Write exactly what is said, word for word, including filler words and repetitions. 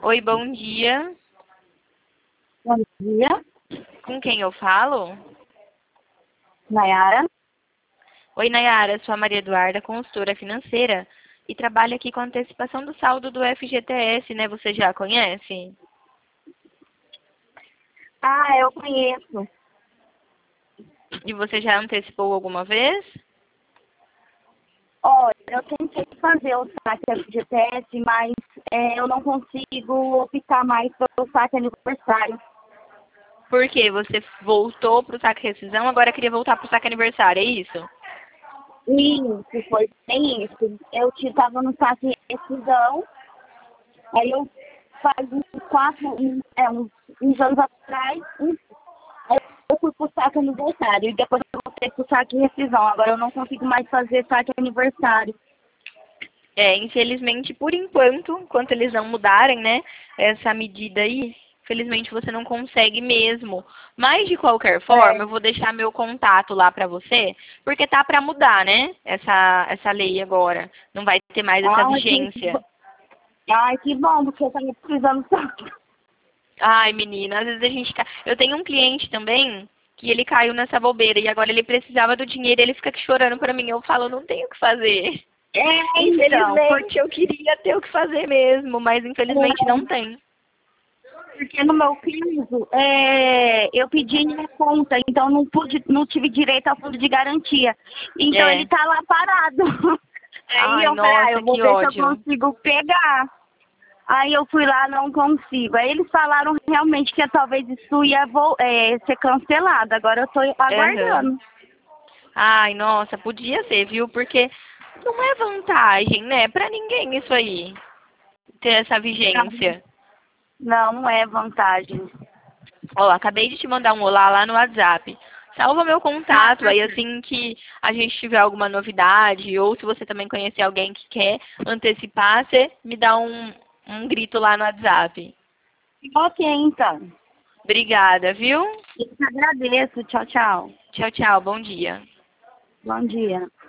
Oi, bom dia. Bom dia, Com quem eu falo? Nayara. Oi, Nayara, sou a Maria Eduarda, consultora financeira, e trabalho aqui com a antecipação do saldo do F G T S, né? Você já conhece? Ah, eu conheço. E você já antecipou alguma vez? Olha, eu tentei fazer o saque F G T S, mas é, eu não consigo optar mais pelo saque aniversário. Por quê? Você voltou para o saque rescisão, agora queria voltar para o saque aniversário, é isso? Isso, foi bem isso. Eu estava no saque rescisão, aí eu faz uns quatro, uns, é, uns, uns anos atrás, uns, aí eu fui pro saque aniversário e depois eu voltei pro saque rescisão. Agora eu não consigo mais fazer saque aniversário. É, infelizmente, por enquanto, enquanto eles não mudarem, né, essa medida aí, infelizmente você não consegue mesmo. Mas, de qualquer forma, É. eu vou deixar meu contato lá pra você, porque tá pra mudar, né, essa, essa lei agora. Não vai ter mais essa Ai, que, vigência. ai, que bom, porque eu tava precisando saque. Ai, menina, às vezes a gente... ca- Eu tenho um cliente também que ele caiu nessa bobeira e agora ele precisava do dinheiro e ele fica aqui chorando pra mim. Eu falo, não tenho o que fazer. É, então, Infelizmente, porque, eu queria ter o que fazer mesmo, mas infelizmente não tem. porque no meu caso, é, eu pedi minha conta, então não pude, não tive direito ao fundo de garantia. Então ele É. tá lá parado. Aí Ai, eu falei, ah, nossa, eu vou que ver se eu ódio. consigo pegar. Aí eu fui lá, não consigo. Aí eles falaram realmente que talvez isso ia vo- é, ser cancelado. Agora eu tô Aham. aguardando. Ai, nossa, podia ser, viu? Porque não é vantagem, né? Pra ninguém isso aí, ter essa vigência. Não, não é vantagem. Ó, acabei de te mandar um olá lá no WhatsApp. Salva meu Ah, contato, tá aí certo. assim que a gente tiver alguma novidade, ou se você também conhecer alguém que quer antecipar, você me dá um, um grito lá no WhatsApp. Ok, então. Obrigada, viu? Eu te agradeço. Tchau, tchau. Tchau, tchau, bom dia. Bom dia.